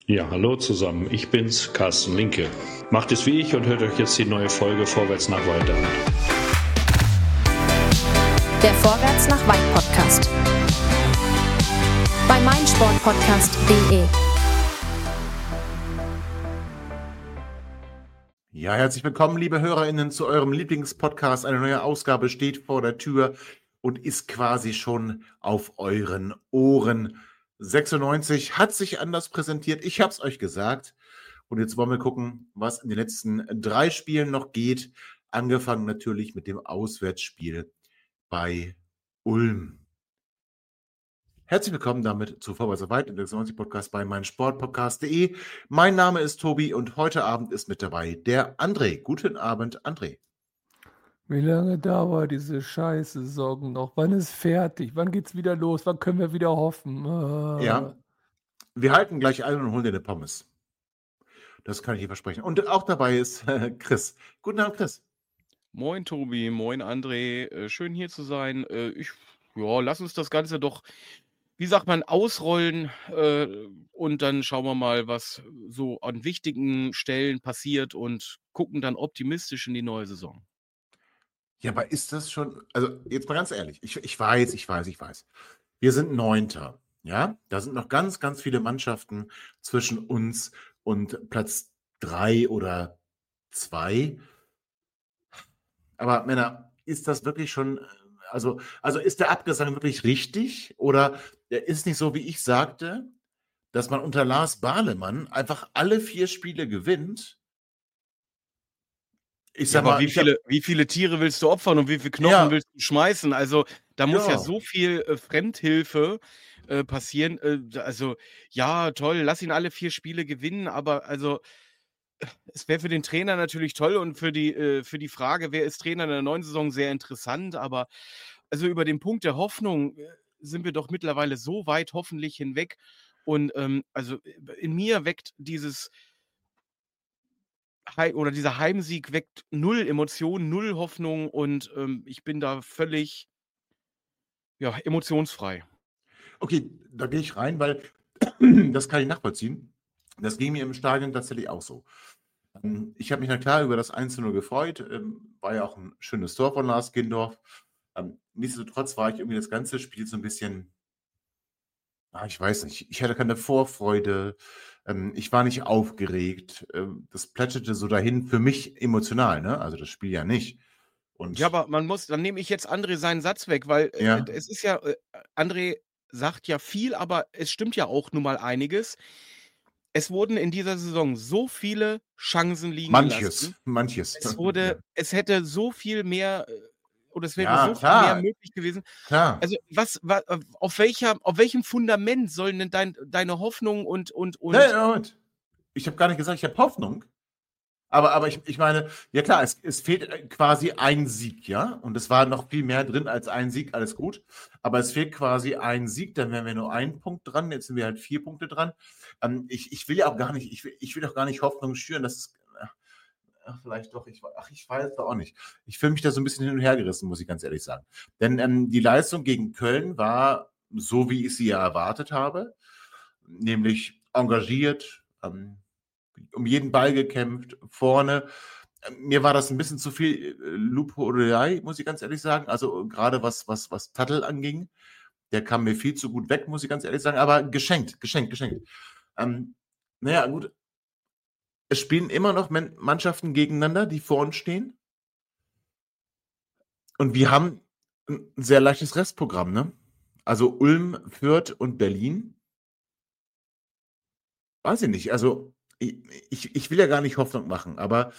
Ja, hallo zusammen, ich bin's, Carsten Linke. Macht es wie ich und hört euch jetzt die neue Folge Vorwärts nach Weiter an. Der Vorwärts nach Weit Podcast. Bei meinsportpodcast.de. Ja, herzlich willkommen, liebe HörerInnen, zu eurem Lieblingspodcast. Eine neue Ausgabe steht vor der Tür und ist quasi schon auf euren Ohren. 96 hat sich anders präsentiert. Ich habe es euch gesagt. Und jetzt wollen wir gucken, was in den letzten 3 Spielen noch geht. Angefangen natürlich mit dem Auswärtsspiel bei Ulm. Herzlich willkommen damit zu Vorwärts nach Weit, im 96 Podcast bei meinsportpodcast.de. Mein Name ist Tobi und heute Abend ist mit dabei der André. Guten Abend, André. Wie lange dauert diese Scheiß-Saison noch? Wann ist fertig? Wann geht's wieder los? Wann können wir wieder hoffen? Ja, wir halten gleich ein und holen dir eine Pommes. Das kann ich dir versprechen. Und auch dabei ist Chris. Guten Abend, Chris. Moin Tobi, moin André, schön hier zu sein. Lass uns das Ganze doch, wie sagt man, ausrollen und dann schauen wir mal, was so an wichtigen Stellen passiert und gucken dann optimistisch in die neue Saison. Ja, aber ist das schon, also jetzt mal ganz ehrlich, ich weiß. Wir sind 9. Ja, da sind noch ganz, ganz viele Mannschaften zwischen uns und Platz 3 oder 2. Aber Männer, ist das wirklich schon, also ist der Abgesang wirklich richtig? Oder ist es nicht so, wie ich sagte, dass man unter Lars Bahlemann einfach alle 4 Spiele gewinnt? Ich sag Aber mal, wie viele Tiere willst du opfern und wie viele Knochen willst du schmeißen? Also da muss ja so viel Fremdhilfe passieren. Ja, toll, lass ihn alle 4 Spiele gewinnen, aber also es wäre für den Trainer natürlich toll und für die Frage, wer ist Trainer in der neuen Saison, sehr interessant. Aber also über den Punkt der Hoffnung sind wir doch mittlerweile so weit hoffentlich hinweg. Und in mir weckt dieser Heimsieg weckt 0 Emotionen, 0 Hoffnung und ich bin da völlig emotionsfrei. Okay, da gehe ich rein, weil das kann ich nachvollziehen. Das ging mir im Stadion tatsächlich auch so. Ich habe mich na klar über das 1:0 gefreut. War ja auch ein schönes Tor von Lars Gindorf. Nichtsdestotrotz war ich irgendwie das ganze Spiel so ein bisschen, ich weiß nicht, ich hatte keine Vorfreude. Ich war nicht aufgeregt. Das plätscherte so dahin, für mich emotional, ne? Also das Spiel ja nicht. Und Ja, aber dann nehme ich jetzt André seinen Satz weg, weil ja, es ist ja, André sagt ja viel, aber es stimmt ja auch nun mal einiges. Es wurden in dieser Saison so viele Chancen liegen gelassen. manches. Es hätte so viel mehr oder es wäre Ja, so viel mehr klar, möglich gewesen. klar. Also auf welchem Fundament sollen denn deine Hoffnung und Nein, Moment. Ich habe gar nicht gesagt, ich habe Hoffnung. Aber ich meine, ja klar, es fehlt quasi ein Sieg, ja? Und es war noch viel mehr drin als ein Sieg, alles gut. Aber es fehlt quasi ein Sieg, dann wären wir nur 1 Punkt dran, jetzt sind wir halt 4 Punkte dran. Ich will ja auch gar nicht, ich will auch gar nicht Hoffnung schüren, dass es, vielleicht doch, ich weiß auch nicht. Ich fühle mich da so ein bisschen hin und her gerissen, muss ich ganz ehrlich sagen. Denn die Leistung gegen Köln war so, wie ich sie ja erwartet habe, nämlich engagiert, um jeden Ball gekämpft, vorne. Mir war das ein bisschen zu viel Lupolei, muss ich ganz ehrlich sagen. Also gerade was Tattl anging, der kam mir viel zu gut weg, muss ich ganz ehrlich sagen. Aber geschenkt. Naja, gut. Es spielen immer noch Mannschaften gegeneinander, die vor uns stehen. Und wir haben ein sehr leichtes Restprogramm, ne? Also Ulm, Fürth und Berlin. Weiß ich nicht. Also ich will ja gar nicht Hoffnung machen, aber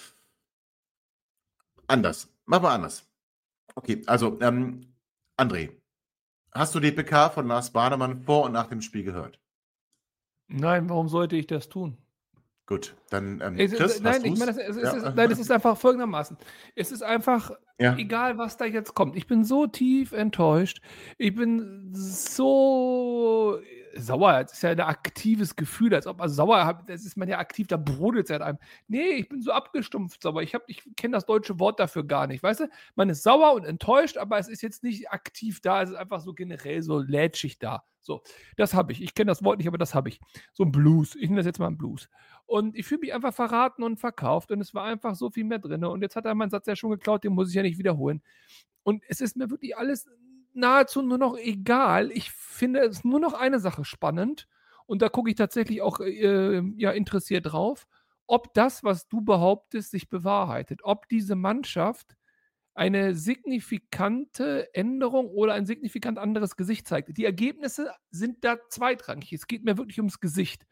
anders. Machen wir anders. Okay, also André, hast du die PK von Lars Bahlemann vor und nach dem Spiel gehört? Nein, warum sollte ich das tun? Gut, dann Chris, Nein, hast ich du's? meine, Ja. es ist einfach folgendermaßen. Es ist einfach, Ja. egal was da jetzt kommt. Ich bin so tief enttäuscht. Ich bin so sauer, das ist ja ein aktives Gefühl, als ob, also sauer, das ist man ja aktiv, da brodelt es ja in einem. Nee, ich bin so abgestumpft sauer. Ich kenne das deutsche Wort dafür gar nicht. Weißt du, man ist sauer und enttäuscht, aber es ist jetzt nicht aktiv da, es ist einfach so generell so lätschig da. So, das habe ich. Ich kenne das Wort nicht, aber das habe ich. So ein Blues. Ich nenne das jetzt mal ein Blues. Und ich fühle mich einfach verraten und verkauft und es war einfach so viel mehr drin. Und jetzt hat er meinen Satz ja schon geklaut, den muss ich ja nicht wiederholen. Und es ist mir wirklich alles nahezu nur noch egal. Ich finde es nur noch eine Sache spannend und da gucke ich tatsächlich auch interessiert drauf, ob das, was du behauptest, sich bewahrheitet. Ob diese Mannschaft eine signifikante Änderung oder ein signifikant anderes Gesicht zeigt. Die Ergebnisse sind da zweitrangig. Es geht mir wirklich ums Gesicht.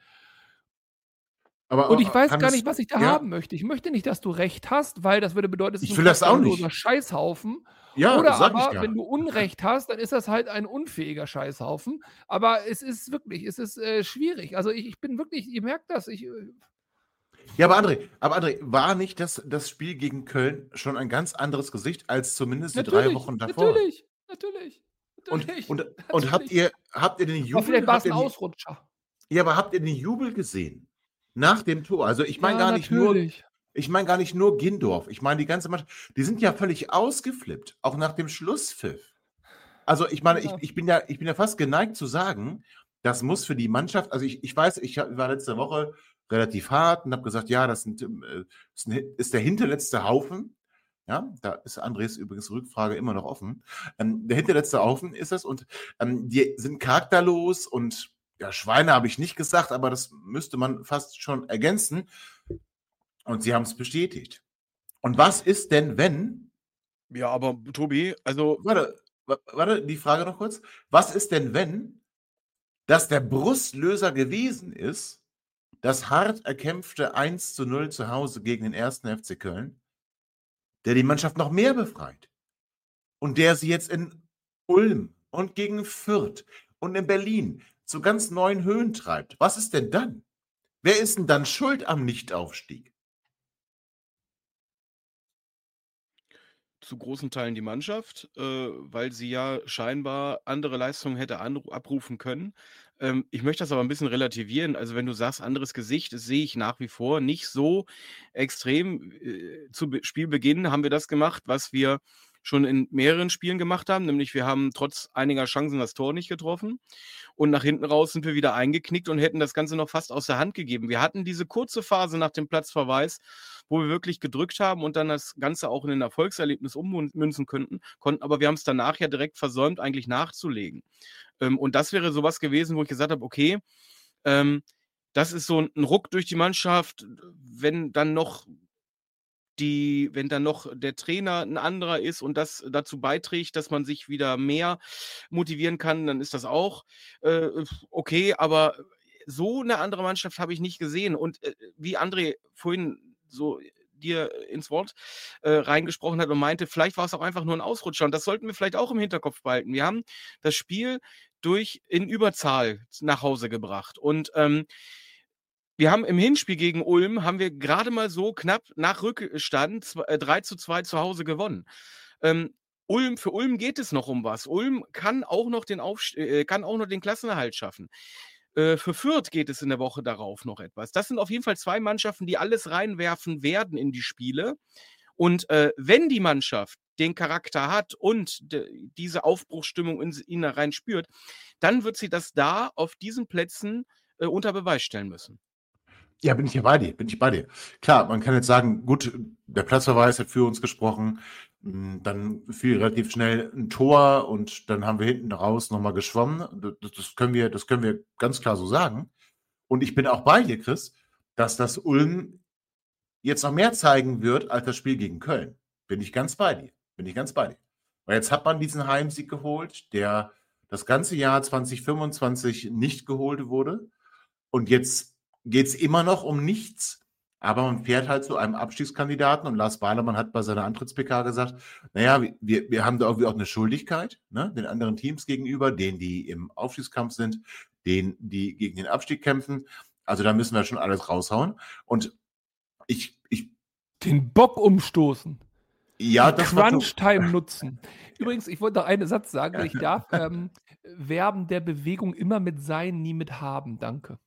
Und ich weiß gar nicht, was ich da haben möchte. Ich möchte nicht, dass du recht hast, weil das würde bedeuten, es ist ein charakterloser Scheißhaufen. Ja, oder aber, wenn du Unrecht hast, dann ist das halt ein unfähiger Scheißhaufen. Aber es ist wirklich, schwierig. Also ich bin wirklich, ihr merkt das. Ja, aber André, war nicht das Spiel gegen Köln schon ein ganz anderes Gesicht als zumindest die 3 Wochen davor? Natürlich. Und habt ihr den Jubel? Aber vielleicht war es ein Ausrutscher. Ja, aber habt ihr den Jubel gesehen? Nach dem Tor. Also ich meine gar nicht nur Gindorf. Ich meine die ganze Mannschaft. Die sind ja völlig ausgeflippt, auch nach dem Schlusspfiff. Also ich meine, ich bin ja fast geneigt zu sagen, das muss für die Mannschaft, also ich weiß, ich war letzte Woche relativ hart und habe gesagt, ja, das ist der hinterletzte Haufen. Ja, da ist Andres übrigens Rückfrage immer noch offen. Der hinterletzte Haufen ist es und die sind charakterlos und ja, Schweine habe ich nicht gesagt, aber das müsste man fast schon ergänzen. Und sie haben es bestätigt. Und was ist denn, wenn... Ja, aber Tobi, also... Warte, die Frage noch kurz. Was ist denn, wenn das der Brustlöser gewesen ist, das hart erkämpfte 1:0 zu Hause gegen den 1. FC Köln, der die Mannschaft noch mehr befreit und der sie jetzt in Ulm und gegen Fürth und in Berlin zu ganz neuen Höhen treibt. Was ist denn dann? Wer ist denn dann schuld am Nichtaufstieg? Zu großen Teilen die Mannschaft, weil sie ja scheinbar andere Leistungen hätte abrufen können. Ich möchte das aber ein bisschen relativieren. Also wenn du sagst, anderes Gesicht, das sehe ich nach wie vor nicht so extrem. Zu Spielbeginn haben wir das gemacht, was wir schon in mehreren Spielen gemacht haben, nämlich wir haben trotz einiger Chancen das Tor nicht getroffen und nach hinten raus sind wir wieder eingeknickt und hätten das Ganze noch fast aus der Hand gegeben. Wir hatten diese kurze Phase nach dem Platzverweis, wo wir wirklich gedrückt haben und dann das Ganze auch in ein Erfolgserlebnis ummünzen konnten, aber wir haben es danach ja direkt versäumt, eigentlich nachzulegen. Und das wäre sowas gewesen, wo ich gesagt habe, okay, das ist so ein Ruck durch die Mannschaft, wenn dann noch der Trainer ein anderer ist und das dazu beiträgt, dass man sich wieder mehr motivieren kann, dann ist das auch okay, aber so eine andere Mannschaft habe ich nicht gesehen. Und wie André vorhin so dir ins Wort reingesprochen hat und meinte, vielleicht war es auch einfach nur ein Ausrutscher und das sollten wir vielleicht auch im Hinterkopf behalten. Wir haben das Spiel in Überzahl nach Hause gebracht und wir haben im Hinspiel gegen Ulm, haben wir gerade mal so knapp nach Rückstand 3:2 zu Hause gewonnen. Für Ulm geht es noch um was. Ulm kann auch noch den Klassenerhalt schaffen. Für Fürth geht es in der Woche darauf noch etwas. Das sind auf jeden Fall 2 Mannschaften, die alles reinwerfen werden in die Spiele. Und wenn die Mannschaft den Charakter hat und diese Aufbruchsstimmung in ihn rein spürt, dann wird sie das da auf diesen Plätzen unter Beweis stellen müssen. Ja, bin ich bei dir. Klar, man kann jetzt sagen, gut, der Platzverweis hat für uns gesprochen, dann fiel relativ schnell ein Tor und dann haben wir hinten raus nochmal geschwommen. Das können wir ganz klar so sagen. Und ich bin auch bei dir, Chris, dass das Ulm jetzt noch mehr zeigen wird als das Spiel gegen Köln. Bin ich ganz bei dir. Weil jetzt hat man diesen Heimsieg geholt, der das ganze Jahr 2025 nicht geholt wurde. Und jetzt geht es immer noch um nichts, aber man fährt halt zu einem Abstiegskandidaten und Lars Bahlemann hat bei seiner Antritts-PK gesagt, naja, wir haben da irgendwie auch eine Schuldigkeit, ne, den anderen Teams gegenüber, denen, die im Aufstiegskampf sind, denen, die gegen den Abstieg kämpfen. Also da müssen wir schon alles raushauen. Und ich den Bock umstoßen. Ja, die Crunch-Time nutzen. Übrigens, ich wollte noch einen Satz sagen, wenn ich darf. Verben der Bewegung immer mit sein, nie mit haben. Danke.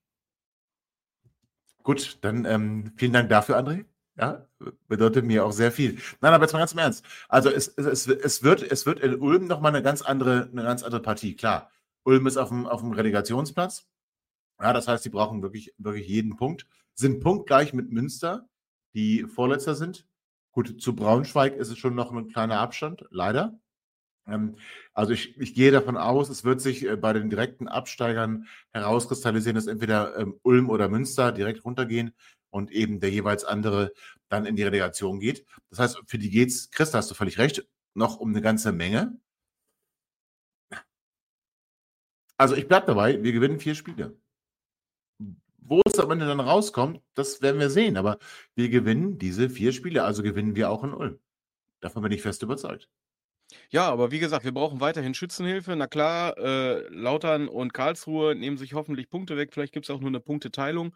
Gut, dann vielen Dank dafür, André. Ja, bedeutet mir auch sehr viel. Nein, aber jetzt mal ganz im Ernst. Also es wird in Ulm nochmal eine ganz andere Partie, klar. Ulm ist auf dem Relegationsplatz. Ja, das heißt, die brauchen wirklich jeden Punkt. Sind punktgleich mit Münster, die Vorletzter sind. Gut, zu Braunschweig ist es schon noch ein kleiner Abstand, leider. Also ich gehe davon aus, es wird sich bei den direkten Absteigern herauskristallisieren, dass entweder Ulm oder Münster direkt runtergehen und eben der jeweils andere dann in die Relegation geht. Das heißt, für die geht's, Chris, da hast du völlig recht, noch um eine ganze Menge. Also ich bleibe dabei, wir gewinnen 4 Spiele. Wo es am Ende dann rauskommt, das werden wir sehen. Aber wir gewinnen diese 4 Spiele, also gewinnen wir auch in Ulm. Davon bin ich fest überzeugt. Ja, aber wie gesagt, wir brauchen weiterhin Schützenhilfe. Na klar, Lautern und Karlsruhe nehmen sich hoffentlich Punkte weg. Vielleicht gibt es auch nur eine Punkteteilung.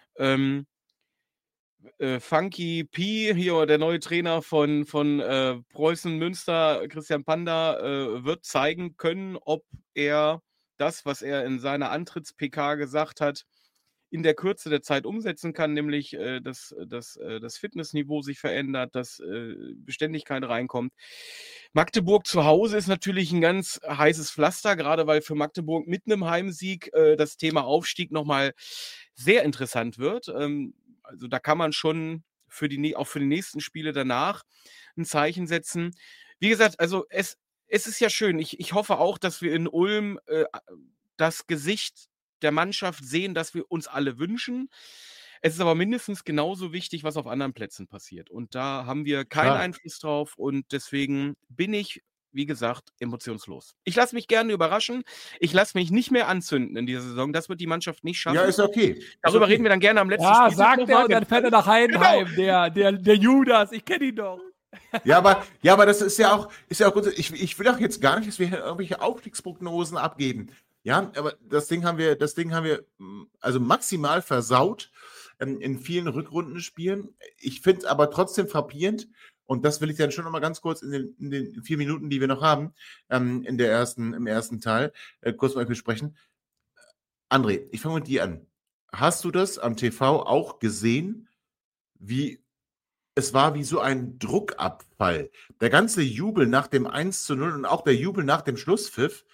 Funky P, hier der neue Trainer von Preußen Münster, Christian Panda, wird zeigen können, ob er das, was er in seiner Antritts-PK gesagt hat, in der Kürze der Zeit umsetzen kann, nämlich dass das Fitnessniveau sich verändert, dass Beständigkeit reinkommt. Magdeburg zu Hause ist natürlich ein ganz heißes Pflaster, gerade weil für Magdeburg mit einem Heimsieg das Thema Aufstieg nochmal sehr interessant wird. Also da kann man schon auch für die nächsten Spiele danach ein Zeichen setzen. Wie gesagt, also es ist ja schön. Ich hoffe auch, dass wir in Ulm das Gesicht der Mannschaft sehen, das wir uns alle wünschen. Es ist aber mindestens genauso wichtig, was auf anderen Plätzen passiert. Und da haben wir keinen Einfluss drauf. Und deswegen bin ich, wie gesagt, emotionslos. Ich lasse mich gerne überraschen. Ich lasse mich nicht mehr anzünden in dieser Saison. Das wird die Mannschaft nicht schaffen. Ja, ist okay. Darüber reden wir dann gerne am letzten Spiel. Ja, sagt er und dann fährt er nach Heidenheim, genau. der Judas. Ich kenne ihn doch. Ja, aber das ist ja auch gut. Ich will auch jetzt gar nicht, dass wir hier irgendwelche Aufstiegsprognosen abgeben. Ja, aber das Ding haben wir also maximal versaut in vielen Rückrundenspielen. Ich finde es aber trotzdem frappierend, und das will ich dann schon noch mal ganz kurz in den 4 Minuten, die wir noch haben, im ersten Teil, kurz mal besprechen. André, ich fange mit dir an. Hast du das am TV auch gesehen, wie es war wie so ein Druckabfall? Der ganze Jubel nach dem 1:0 und auch der Jubel nach dem Schlusspfiff,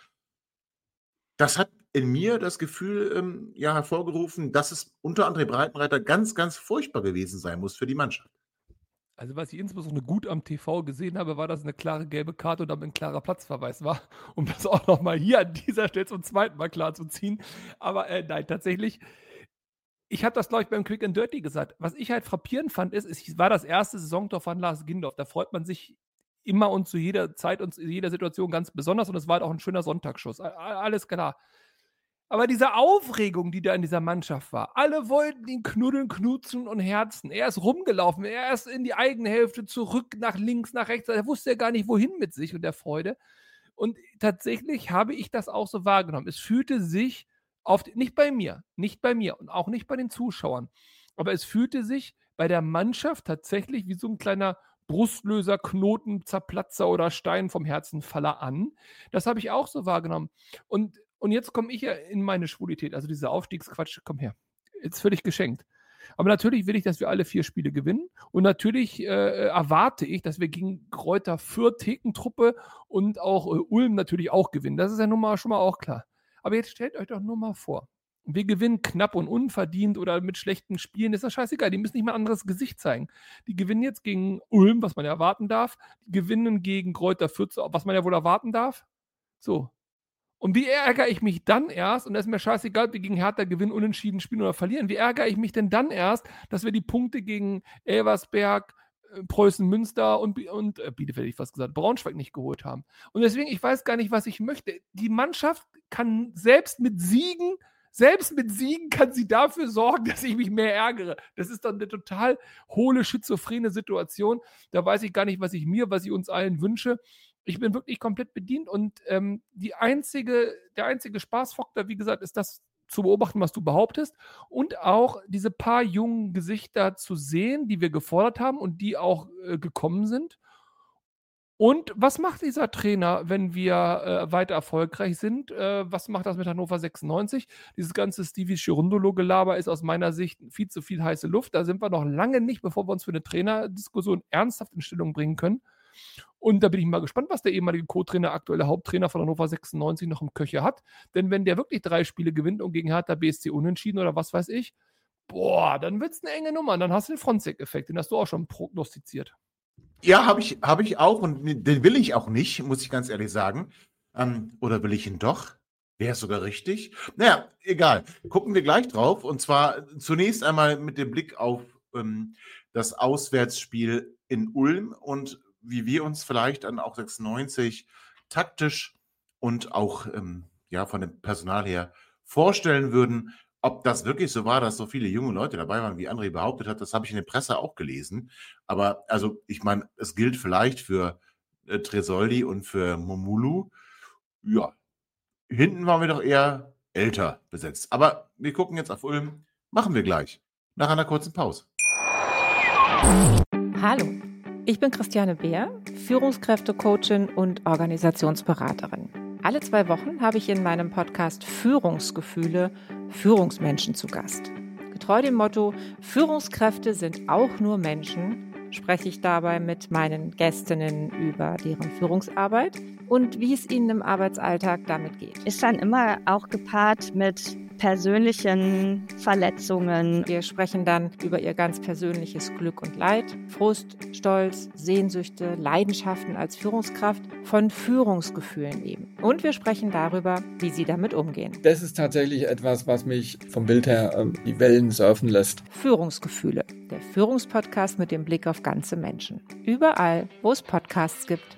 das hat in mir das Gefühl hervorgerufen, dass es unter André Breitenreiter ganz, ganz furchtbar gewesen sein muss für die Mannschaft. Also was ich insbesondere gut am TV gesehen habe, war, dass eine klare gelbe Karte und damit ein klarer Platzverweis war, um das auch nochmal hier an dieser Stelle zum zweiten Mal klar zu ziehen. Aber nein, tatsächlich, ich habe das, glaube ich, beim Quick and Dirty gesagt. Was ich halt frappierend fand, es war das erste Saisontor von Lars Gindorf. Da freut man sich immer und zu jeder Zeit und zu jeder Situation ganz besonders, und es war halt auch ein schöner Sonntagsschuss. Alles klar. Aber diese Aufregung, die da in dieser Mannschaft war, alle wollten ihn knuddeln, knutzen und herzen. Er ist rumgelaufen, er ist in die eigene Hälfte zurück, nach links, nach rechts. Er wusste ja gar nicht, wohin mit sich und der Freude. Und tatsächlich habe ich das auch so wahrgenommen. Es fühlte sich nicht bei mir und auch nicht bei den Zuschauern, aber es fühlte sich bei der Mannschaft tatsächlich wie so ein kleiner Brustlöser, Knoten, Zerplatzer oder Stein vom Herzenfaller an. Das habe ich auch so wahrgenommen. Und jetzt komme ich ja in meine Schwulität, also dieser Aufstiegsquatsch, komm her, jetzt völlig geschenkt. Aber natürlich will ich, dass wir alle 4 Spiele gewinnen, und natürlich erwarte ich, dass wir gegen Greuther Fürth, Thekentruppe und auch Ulm natürlich auch gewinnen. Das ist ja nun mal schon mal auch klar. Aber jetzt stellt euch doch nur mal vor, wir gewinnen knapp und unverdient oder mit schlechten Spielen, ist das scheißegal. Die müssen nicht mal ein anderes Gesicht zeigen. Die gewinnen jetzt gegen Ulm, was man ja erwarten darf. Die gewinnen gegen Greuther Fürth, was man ja wohl erwarten darf. So. Und wie ärgere ich mich dann erst, und das ist mir scheißegal, ob wir gegen Hertha gewinnen, unentschieden spielen oder verlieren, wie ärgere ich mich denn dann erst, dass wir die Punkte gegen Elversberg, Preußen Münster und Bielefeld, hätte ich fast gesagt, Braunschweig nicht geholt haben. Und deswegen, ich weiß gar nicht, was ich möchte. Die Mannschaft kann selbst mit Siegen kann sie dafür sorgen, dass ich mich mehr ärgere. Das ist dann eine total hohle, schizophrene Situation. Da weiß ich gar nicht, was ich uns allen wünsche. Ich bin wirklich komplett bedient, und der einzige Spaßfaktor, wie gesagt, ist das zu beobachten, was du behauptest, und auch diese paar jungen Gesichter zu sehen, die wir gefordert haben und die auch gekommen sind. Und was macht dieser Trainer, wenn wir weiter erfolgreich sind? Was macht das mit Hannover 96? Dieses ganze Stevie Cherundolo-Gelaber ist aus meiner Sicht viel zu viel heiße Luft. Da sind wir noch lange nicht, bevor wir uns für eine Trainerdiskussion ernsthaft in Stellung bringen können. Und da bin ich mal gespannt, was der ehemalige Co-Trainer, aktuelle Haupttrainer von Hannover 96 noch im Köcher hat. Denn wenn der wirklich 3 Spiele gewinnt und gegen Hertha BSC unentschieden oder was weiß ich, dann wird es eine enge Nummer. Und dann hast du den Fronzek-Effekt, den hast du auch schon prognostiziert. Ja, habe ich auch und den will ich auch nicht, muss ich ganz ehrlich sagen. Oder will ich ihn doch? Wäre es sogar richtig? Naja, egal. Gucken wir gleich drauf. Und zwar zunächst einmal mit dem Blick auf das Auswärtsspiel in Ulm und wie wir uns vielleicht dann auch 96 taktisch und auch von dem Personal her vorstellen würden. Ob das wirklich so war, dass so viele junge Leute dabei waren, wie André behauptet hat, das habe ich in der Presse auch gelesen. Aber also, ich meine, es gilt vielleicht für Tresoldi und für Momulu. Ja, hinten waren wir doch eher älter besetzt. Aber wir gucken jetzt auf Ulm. Machen wir gleich. Nach einer kurzen Pause. Hallo, ich bin Christiane Beer, Führungskräftecoachin und Organisationsberaterin. Alle 2 Wochen habe ich in meinem Podcast Führungsgefühle Führungsmenschen zu Gast. Getreu dem Motto, Führungskräfte sind auch nur Menschen, spreche ich dabei mit meinen Gästinnen über deren Führungsarbeit und wie es ihnen im Arbeitsalltag damit geht. Ist dann immer auch gepaart mit persönlichen Verletzungen. Wir sprechen dann über ihr ganz persönliches Glück und Leid, Frust, Stolz, Sehnsüchte, Leidenschaften als Führungskraft, von Führungsgefühlen eben. Und wir sprechen darüber, wie sie damit umgehen. Das ist tatsächlich etwas, was mich vom Bild her die Wellen surfen lässt. Führungsgefühle, der Führungspodcast mit dem Blick auf ganze Menschen. Überall, wo es Podcasts gibt.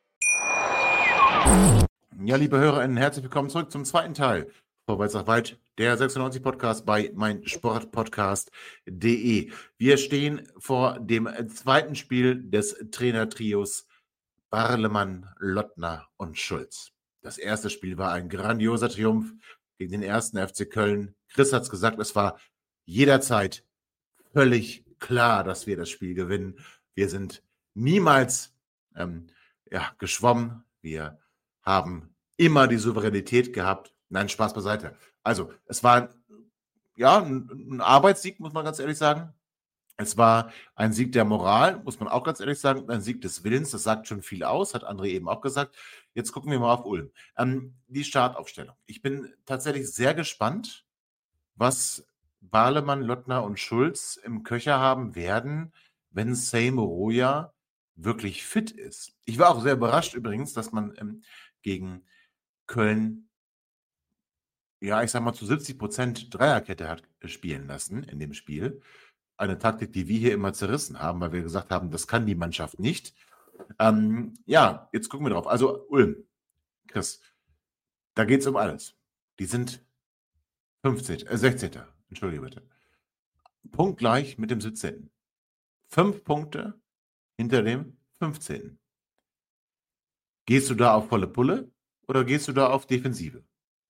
Ja, liebe HörerInnen, herzlich willkommen zurück zum zweiten Teil. Vorwärts nach weit, der 96-Podcast bei meinsportpodcast.de. Wir stehen vor dem zweiten Spiel des Trainertrios Barlemann, Lottner und Schulz. Das erste Spiel war ein grandioser Triumph gegen den ersten FC Köln. Chris hat es gesagt, es war jederzeit völlig klar, dass wir das Spiel gewinnen. Wir sind niemals geschwommen. Wir haben immer die Souveränität gehabt. Nein, Spaß beiseite. Also, es war ein Arbeitssieg, muss man ganz ehrlich sagen. Es war ein Sieg der Moral, muss man auch ganz ehrlich sagen, ein Sieg des Willens. Das sagt schon viel aus, hat André eben auch gesagt. Jetzt gucken wir mal auf Ulm. Die Startaufstellung. Ich bin tatsächlich sehr gespannt, was Barlemann, Lottner und Schulz im Köcher haben werden, wenn Seymour wirklich fit ist. Ich war auch sehr überrascht übrigens, dass man gegen Köln ich sag mal, zu 70% Dreierkette hat spielen lassen in dem Spiel. Eine Taktik, die wir hier immer zerrissen haben, weil wir gesagt haben, das kann die Mannschaft nicht. Jetzt gucken wir drauf. Also Ulm, Chris, da geht es um alles. Die sind 16. Entschuldige bitte. Punktgleich mit dem 17. 5 Punkte hinter dem 15. Gehst du da auf volle Pulle oder gehst du da auf Defensive?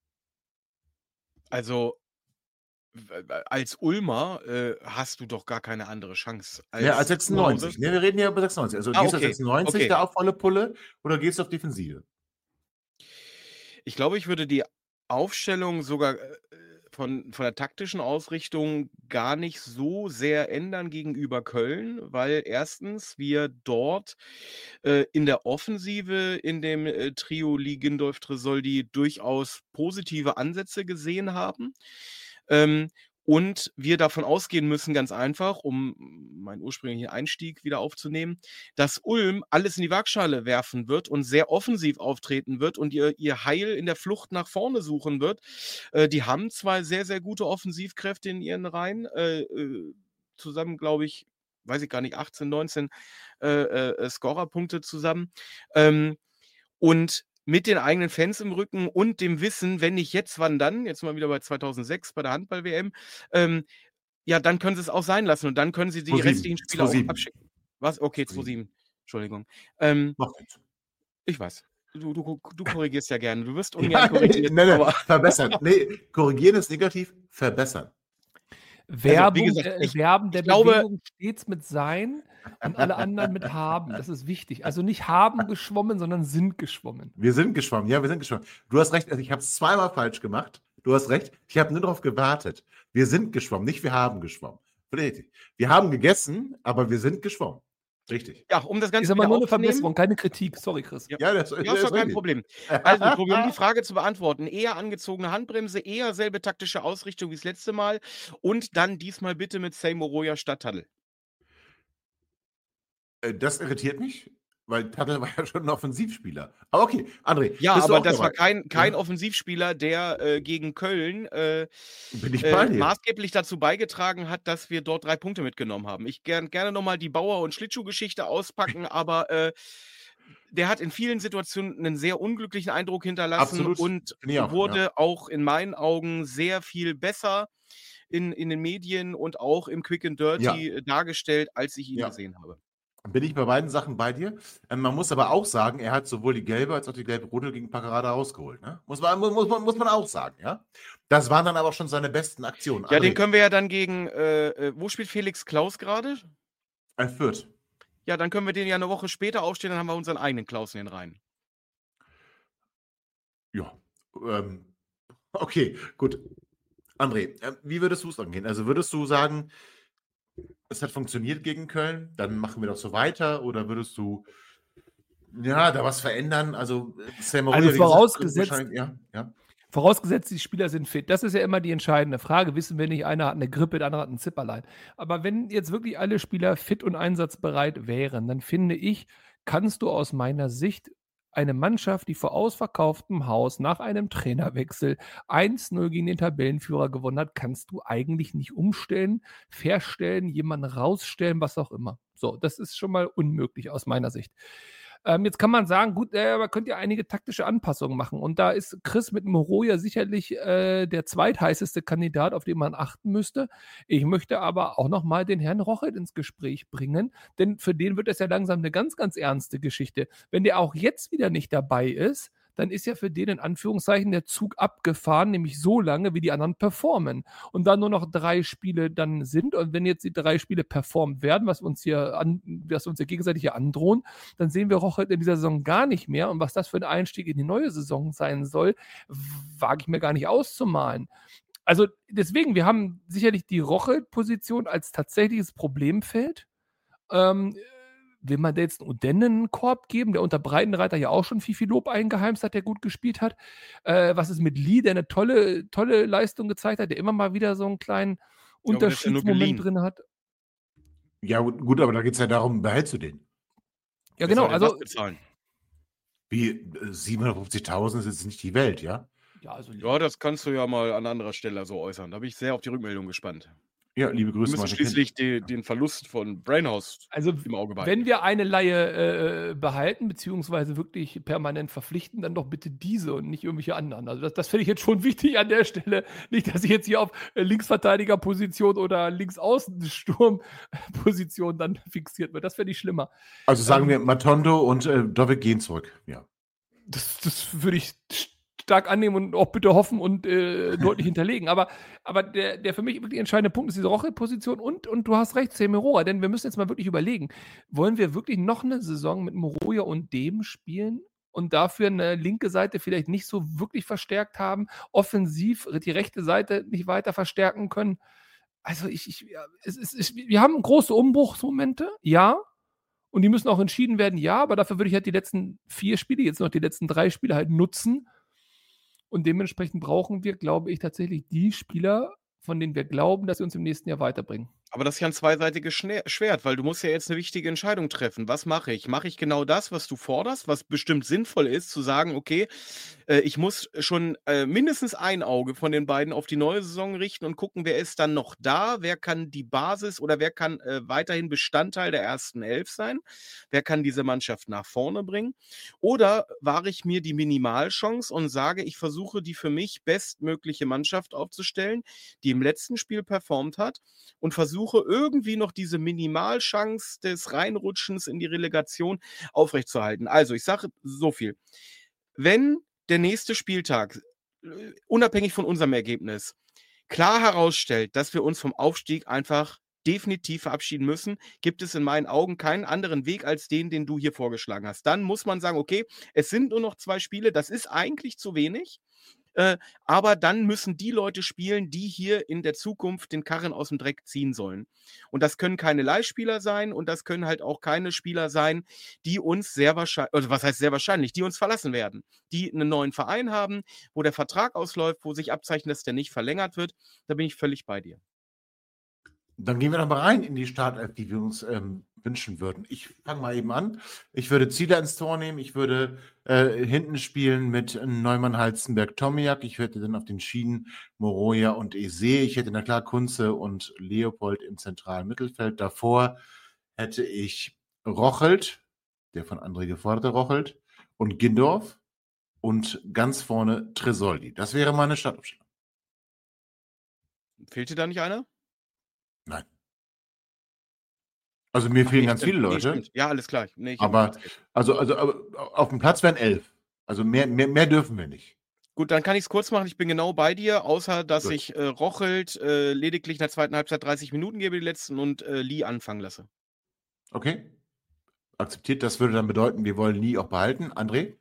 Also, als Ulmer hast du doch gar keine andere Chance. Als 96. Wir reden ja über 96. Also gehst du auf 96 da auf volle Pulle oder gehst du auf Defensive? Ich glaube, ich würde die Aufstellung sogar von der taktischen Ausrichtung gar nicht so sehr ändern gegenüber Köln, weil erstens wir dort in der Offensive in dem Trio Lee, Gindolf, Tresoldi durchaus positive Ansätze gesehen haben. Und wir davon ausgehen müssen, ganz einfach, um meinen ursprünglichen Einstieg wieder aufzunehmen, dass Ulm alles in die Waagschale werfen wird und sehr offensiv auftreten wird und ihr Heil in der Flucht nach vorne suchen wird. Die haben 2 sehr, sehr gute Offensivkräfte in ihren Reihen. Zusammen, glaube ich, weiß ich gar nicht, 18, 19 Scorerpunkte zusammen. Und mit den eigenen Fans im Rücken und dem Wissen, wenn nicht jetzt, wann dann? Jetzt mal wieder bei 2006 bei der Handball-WM. Dann können sie es auch sein lassen und dann können sie die restlichen Spieler auch abschicken. Was? Okay, 2-7. Entschuldigung. Ich weiß. Du korrigierst ja gerne. Du wirst ungern korrigiert. Nein, verbessern. Nee, korrigieren ist negativ, verbessern. Werbung, gesagt, Verben der ich glaube- Bewegung stets mit sein und alle anderen mit haben. Das ist wichtig. Also nicht haben geschwommen, sondern sind geschwommen. Wir sind geschwommen, ja, wir sind geschwommen. Du hast recht, also ich habe es zweimal falsch gemacht. Du hast recht, ich habe nur darauf gewartet. Wir sind geschwommen, nicht wir haben geschwommen. Richtig. Wir haben gegessen, aber wir sind geschwommen. Richtig. Ja, um das Ganze Ist aber wieder nur eine aufzunehmen- Verbesserung, keine Kritik. Sorry, Chris. Ja. Ja, das Ja, ist doch kein richtig. Problem. Also, Tobi, um die Frage zu beantworten, eher angezogene Handbremse, eher selbe taktische Ausrichtung wie das letzte Mal und dann diesmal bitte mit Seymour Roya statt Taddle. Das irritiert mich, weil Taddle war ja schon ein Offensivspieler. Aber okay, André. Ja, bist du aber auch das war dabei? kein Ja. Offensivspieler, der gegen Köln Bin ich bei dir. maßgeblich dazu beigetragen hat, dass wir dort 3 Punkte mitgenommen haben. Ich gerne nochmal die Bauer- und Schlittschuhgeschichte auspacken, aber der hat in vielen Situationen einen sehr unglücklichen Eindruck hinterlassen Absolut. und Finde ich auch, wurde auch in meinen Augen sehr viel besser in den Medien und auch im Quick and Dirty dargestellt, als ich ihn Ja. gesehen habe. Bin ich bei beiden Sachen bei dir. Man muss aber auch sagen, er hat sowohl die gelbe als auch die gelbe-rote gegen Paccarada rausgeholt. Ne? Muss man auch sagen, ja. Das waren dann aber auch schon seine besten Aktionen. Ja, André, den können wir ja dann gegen, wo spielt Felix Klaus gerade? ein Fürth. Ja, dann können wir den ja eine Woche später aufstellen, dann haben wir unseren eigenen Klaus in den Reihen. Ja. Okay, gut. André, wie würdest du es angehen? Also würdest du sagen, es hat funktioniert gegen Köln, dann machen wir doch so weiter? Oder würdest du da was verändern? Also, Seymour Also Roya, wie gesagt, vorausgesetzt- wahrscheinlich- ja. Vorausgesetzt, die Spieler sind fit. Das ist ja immer die entscheidende Frage. Wissen wir nicht, einer hat eine Grippe, der andere hat ein Zipperlein. Aber wenn jetzt wirklich alle Spieler fit und einsatzbereit wären, dann finde ich, kannst du aus meiner Sicht eine Mannschaft, die vor ausverkauftem Haus nach einem Trainerwechsel 1-0 gegen den Tabellenführer gewonnen hat, kannst du eigentlich nicht umstellen, verstellen, jemanden rausstellen, was auch immer. So, das ist schon mal unmöglich aus meiner Sicht. Jetzt kann man sagen, gut, man könnte ja einige taktische Anpassungen machen. Und da ist Chris mit Moroja sicherlich der zweitheißeste Kandidat, auf den man achten müsste. Ich möchte aber auch nochmal den Herrn Rochelt ins Gespräch bringen, denn für den wird es ja langsam eine ganz, ganz ernste Geschichte. Wenn der auch jetzt wieder nicht dabei ist, dann ist ja für den in Anführungszeichen der Zug abgefahren, nämlich so lange, wie die anderen performen. Und da nur noch 3 Spiele dann sind, und wenn jetzt die 3 Spiele performt werden, was uns hier gegenseitig hier androhen, dann sehen wir Rochelt in dieser Saison gar nicht mehr. Und was das für ein Einstieg in die neue Saison sein soll, wage ich mir gar nicht auszumalen. Also deswegen, wir haben sicherlich die Rochelt-Position als tatsächliches Problemfeld. Will man da jetzt einen Udennen-Korb geben, der unter Breitenreiter ja auch schon viel Lob eingeheimst hat, der gut gespielt hat? Was ist mit Lee, der eine tolle Leistung gezeigt hat, der immer mal wieder so einen kleinen aber der ist ja nur geliehen. Unterschiedsmoment drin hat? Ja, gut, aber da geht es ja darum, behältst du den? Ja, Wer genau. soll denn Also, das bezahlen? Wie 750.000 ist jetzt nicht die Welt, ja? Ja, das kannst du ja mal an anderer Stelle so äußern. Da bin ich sehr auf die Rückmeldung gespannt. Ja, liebe Wir Grüße. müssen Martin schließlich den Verlust von Brainhouse Also, im Auge behalten. wenn wir eine Laie behalten, beziehungsweise wirklich permanent verpflichten, dann doch bitte diese und nicht irgendwelche anderen. Also das finde ich jetzt schon wichtig an der Stelle. Nicht, dass ich jetzt hier auf Linksverteidigerposition oder Linksaußensturmposition dann fixiert wird. Das fände ich schlimmer. Also sagen wir, Matondo und Dovic gehen zurück. Ja. Das würde ich stark annehmen und auch bitte hoffen und deutlich hinterlegen. Aber der für mich wirklich entscheidende Punkt ist diese Roche-Position und du hast recht, Seymour, denn wir müssen jetzt mal wirklich überlegen, wollen wir wirklich noch eine Saison mit Moroja und dem spielen und dafür eine linke Seite vielleicht nicht so wirklich verstärkt haben, offensiv die rechte Seite nicht weiter verstärken können? Also wir haben große Umbruchsmomente, ja, und die müssen auch entschieden werden, ja, aber dafür würde ich halt die letzten 4 Spiele, jetzt noch die letzten 3 Spiele halt nutzen. Und dementsprechend brauchen wir, glaube ich, tatsächlich die Spieler, von denen wir glauben, dass sie uns im nächsten Jahr weiterbringen. Aber das ist ja ein zweiseitiges Schwert, weil du musst ja jetzt eine wichtige Entscheidung treffen. Was mache ich? Mache ich genau das, was du forderst, was bestimmt sinnvoll ist, zu sagen, okay, ich muss schon mindestens ein Auge von den beiden auf die neue Saison richten und gucken, wer ist dann noch da, wer kann die Basis oder wer kann weiterhin Bestandteil der ersten 11 sein, wer kann diese Mannschaft nach vorne bringen? Oder wahre ich mir die Minimalchance und sage, ich versuche die für mich bestmögliche Mannschaft aufzustellen, die im letzten Spiel performt hat und versuche irgendwie noch diese Minimalchance des Reinrutschens in die Relegation aufrechtzuerhalten. Also ich sage so viel. Wenn der nächste Spieltag, unabhängig von unserem Ergebnis, klar herausstellt, dass wir uns vom Aufstieg einfach definitiv verabschieden müssen, gibt es in meinen Augen keinen anderen Weg als den du hier vorgeschlagen hast. Dann muss man sagen, okay, es sind nur noch 2 Spiele, das ist eigentlich zu wenig, aber dann müssen die Leute spielen, die hier in der Zukunft den Karren aus dem Dreck ziehen sollen. Und das können keine Leihspieler sein und das können halt auch keine Spieler sein, die uns sehr wahrscheinlich, also was heißt sehr wahrscheinlich, die uns verlassen werden, die einen neuen Verein haben, wo der Vertrag ausläuft, wo sich abzeichnet, dass der nicht verlängert wird. Da bin ich völlig bei dir. Dann gehen wir doch mal rein in die Startelf, die wir uns wünschen würden. Ich fange mal eben an. Ich würde Zieler ins Tor nehmen. Ich würde hinten spielen mit Neumann, Halstenberg, Tomiak. Ich hätte dann auf den Schienen Moroja und Eze. Ich hätte na klar Kunze und Leopold im zentralen Mittelfeld. Davor hätte ich Rochelt, der von André geforderte Rochelt, und Gindorf und ganz vorne Tresoldi. Das wäre meine Startaufstellung. Fehlt dir da nicht einer? Nein. Also mir fehlen ganz viele Leute. Stimmt. Ja, alles klar. Nee, aber auf dem Platz wären 11. Also mehr dürfen wir nicht. Gut, dann kann ich es kurz machen. Ich bin genau bei dir, außer dass ich Rochelt lediglich in der zweiten Halbzeit 30 Minuten gebe, die letzten, und Lee anfangen lasse. Okay. Akzeptiert. Das würde dann bedeuten, wir wollen Lee auch behalten. André?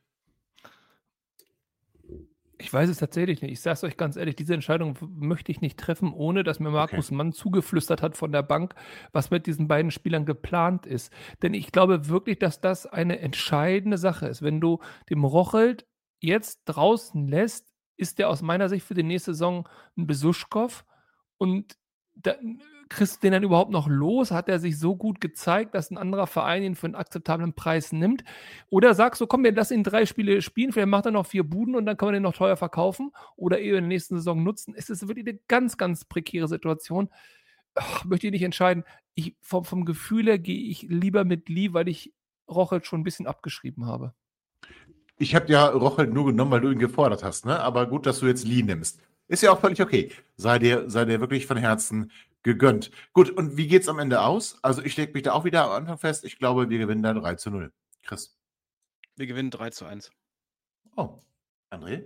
Ich weiß es tatsächlich nicht. Ich sage es euch ganz ehrlich, diese Entscheidung möchte ich nicht treffen, ohne dass mir Markus Mann zugeflüstert hat von der Bank, was mit diesen beiden Spielern geplant ist. Denn ich glaube wirklich, dass das eine entscheidende Sache ist. Wenn du dem Rochelt jetzt draußen lässt, ist der aus meiner Sicht für die nächste Saison ein Besuschkow. Und dann kriegst du den dann überhaupt noch los? Hat er sich so gut gezeigt, dass ein anderer Verein ihn für einen akzeptablen Preis nimmt? Oder sagst du, komm, wir lassen ihn 3 Spiele spielen, vielleicht macht er noch 4 Buden und dann kann man den noch teuer verkaufen oder eben in der nächsten Saison nutzen? Es ist wirklich eine ganz, ganz prekäre Situation. Möchte ich nicht entscheiden. Vom Gefühl her gehe ich lieber mit Lee, weil ich Rochelt schon ein bisschen abgeschrieben habe. Ich habe ja Rochelt nur genommen, weil du ihn gefordert hast, ne? Aber gut, dass du jetzt Lee nimmst. Ist ja auch völlig okay. Sei dir wirklich von Herzen gegönnt. Gut, und wie geht's am Ende aus? Also ich lege mich da auch wieder am Anfang fest. Ich glaube, wir gewinnen da 3-0. Chris? Wir gewinnen 3-1. Oh, André?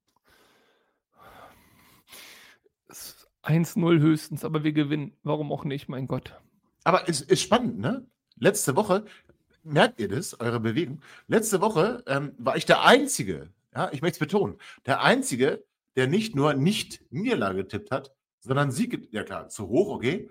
1-0 höchstens, aber wir gewinnen. Warum auch nicht, mein Gott. Aber es ist spannend, ne? Letzte Woche, merkt ihr das, eure Bewegung? Letzte Woche war ich der Einzige, ja, ich möchte es betonen, der Einzige, der nicht nur nicht Niederlage getippt hat, sondern Sieg, ja klar, zu hoch, okay,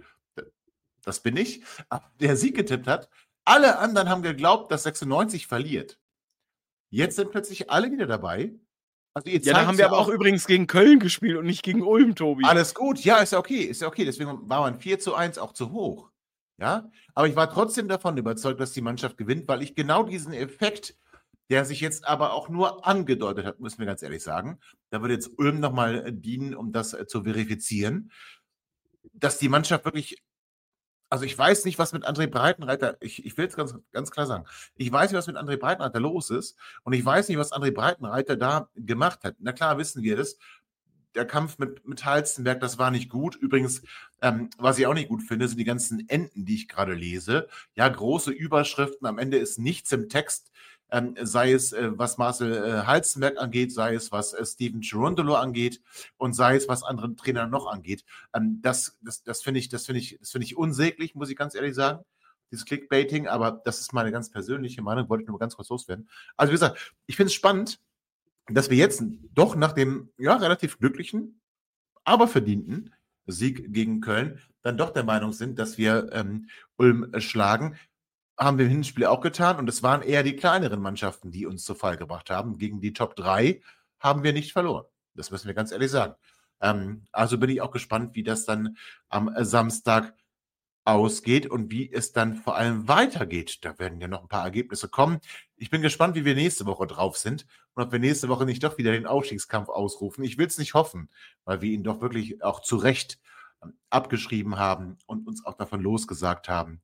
das bin ich, aber der Sieg getippt hat. Alle anderen haben geglaubt, dass 96 verliert. Jetzt sind plötzlich alle wieder dabei. Also ja, da haben wir aber auch übrigens gegen Köln gespielt und nicht gegen Ulm, Tobi. Alles gut, ja, ist ja okay, deswegen war man 4-1 auch zu hoch. Ja, aber ich war trotzdem davon überzeugt, dass die Mannschaft gewinnt, weil ich genau diesen Effekt, der sich jetzt aber auch nur angedeutet hat, müssen wir ganz ehrlich sagen, da würde jetzt Ulm nochmal dienen, um das zu verifizieren, dass die Mannschaft wirklich, also ich weiß nicht, was mit André Breitenreiter, ich will es ganz, ganz klar sagen, ich weiß nicht, was mit André Breitenreiter los ist und ich weiß nicht, was André Breitenreiter da gemacht hat. Na klar, wissen wir das. Der Kampf mit Halstenberg, das war nicht gut. Übrigens, was ich auch nicht gut finde, sind die ganzen Enden, die ich gerade lese. Ja, große Überschriften, am Ende ist nichts im Text, sei es, was Marcel Halstenberg angeht, sei es, was Steven Cherundolo angeht und sei es, was anderen Trainern noch angeht. Das finde ich unsäglich, muss ich ganz ehrlich sagen, dieses Clickbaiting, aber das ist meine ganz persönliche Meinung, wollte ich nur ganz kurz loswerden. Also wie gesagt, ich finde es spannend, dass wir jetzt doch nach dem relativ glücklichen, aber verdienten Sieg gegen Köln dann doch der Meinung sind, dass wir Ulm schlagen. Haben wir im Hinspiel auch getan und es waren eher die kleineren Mannschaften, die uns zu Fall gebracht haben. Gegen die Top 3 haben wir nicht verloren. Das müssen wir ganz ehrlich sagen. Also bin ich auch gespannt, wie das dann am Samstag ausgeht und wie es dann vor allem weitergeht. Da werden ja noch ein paar Ergebnisse kommen. Ich bin gespannt, wie wir nächste Woche drauf sind und ob wir nächste Woche nicht doch wieder den Aufstiegskampf ausrufen. Ich will es nicht hoffen, weil wir ihn doch wirklich auch zu Recht abgeschrieben haben und uns auch davon losgesagt haben.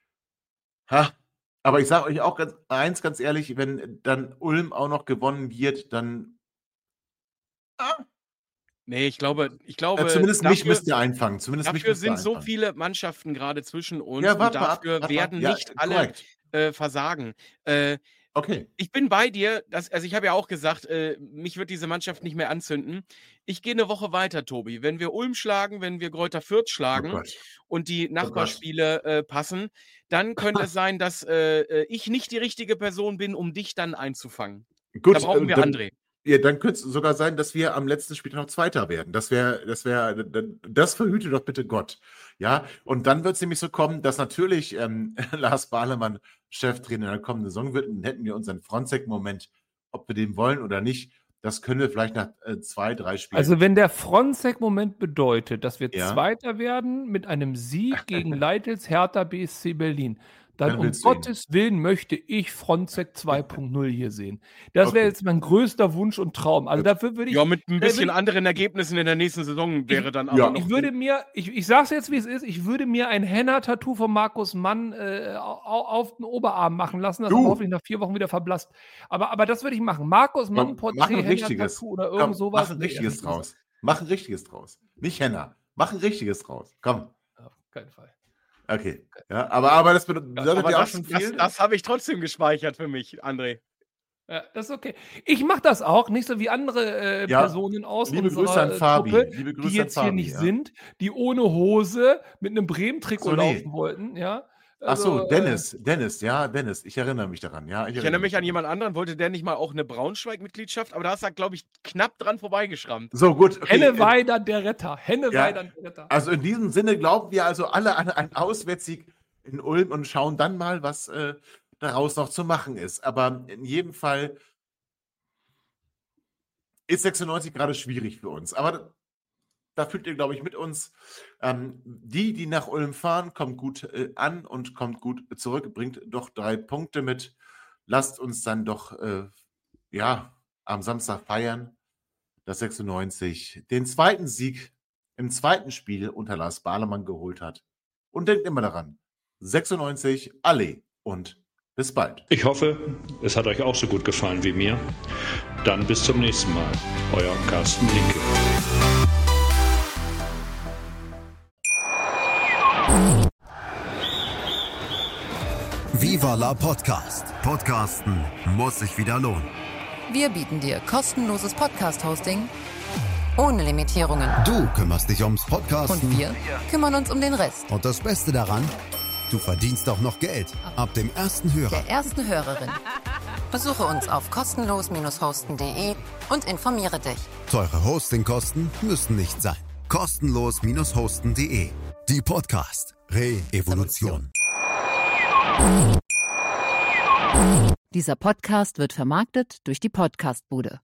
Aber ich sage euch auch ganz ehrlich, wenn dann Ulm auch noch gewonnen wird, dann nee, ich glaube zumindest mich müsst ihr einfangen. Dafür sind so viele Mannschaften gerade zwischen uns und dafür werden nicht alle versagen. Okay, Okay. Ich bin bei dir. Also ich habe ja auch gesagt, mich wird diese Mannschaft nicht mehr anzünden. Ich gehe eine Woche weiter, Tobi. Wenn wir Ulm schlagen, wenn wir Greuther Fürth schlagen und die Nachbarspiele passen, dann könnte es sein, dass ich nicht die richtige Person bin, um dich dann einzufangen. Gut, da brauchen wir André. Ja, dann könnte es sogar sein, dass wir am letzten Spieltag noch Zweiter werden. Das verhüte doch bitte Gott. Ja, und dann wird es nämlich so kommen, dass natürlich Lars Bahlemann Cheftrainer in der kommenden Saison wird. Und hätten wir unseren Fronzek-Moment, ob wir den wollen oder nicht, das können wir vielleicht nach 2-3 Spielen. Also wenn der Fronzek-Moment bedeutet, dass wir Zweiter werden mit einem Sieg gegen Leitels Hertha BSC Berlin, dann um Gottes Willen möchte ich Fronzek 2.0 hier sehen. Das wäre jetzt mein größter Wunsch und Traum. Also dafür würde ich... Ja, mit ein bisschen anderen Ergebnissen in der nächsten Saison wäre dann aber noch... Ich sage es jetzt, wie es ist, ich würde mir ein Henna-Tattoo von Markus Mann auf den Oberarm machen lassen, das hoffentlich nach 4 Wochen wieder verblasst. Aber das würde ich machen. Markus Mann, Porträt, Henna-Tattoo oder irgend sowas. Mach ein richtiges draus. Mach ein richtiges draus. Nicht Henna. Mach ein richtiges draus. Komm. Auf keinen Fall. Okay, ja, aber das bedeutet ja auch schon viel. Das habe ich trotzdem gespeichert für mich, André. Ja, das ist okay. Ich mache das auch, nicht so wie andere Personen aus liebe Grüße an Fabi. Truppe, die jetzt hier nicht sind, die ohne Hose mit einem Bremen-Trikot laufen wollten, ja. Also, Dennis, ich erinnere mich daran. Ja, ich erinnere mich an jemand anderen, wollte der nicht mal auch eine Braunschweig-Mitgliedschaft, aber da ist er, glaube ich, knapp dran vorbeigeschrammt. So, gut. Okay. Henneweidern der Retter. Henneweidern der Retter. Also in diesem Sinne glauben wir also alle an einen Auswärtssieg in Ulm und schauen dann mal, was daraus noch zu machen ist. Aber in jedem Fall ist 96 gerade schwierig für uns. Aber da fühlt ihr, glaube ich, mit uns. Die nach Ulm fahren, kommt gut an und kommt gut zurück, bringt doch 3 Punkte mit. Lasst uns dann doch am Samstag feiern, dass 96 den zweiten Sieg im zweiten Spiel unter Lars Bahlemann geholt hat. Und denkt immer daran, 96, alle und bis bald. Ich hoffe, es hat euch auch so gut gefallen wie mir. Dann bis zum nächsten Mal. Euer Carsten Linke. Viva la Podcast. Podcasten muss sich wieder lohnen. Wir bieten dir kostenloses Podcast-Hosting ohne Limitierungen. Du kümmerst dich ums Podcasten. Und wir kümmern uns um den Rest. Und das Beste daran, du verdienst auch noch Geld. Ab dem ersten Hörer. Der ersten Hörerin. Besuche uns auf kostenlos-hosten.de und informiere dich. Teure Hostingkosten müssen nicht sein. Kostenlos-hosten.de. Die Podcast Re-Evolution. Dieser Podcast wird vermarktet durch die Podcastbude.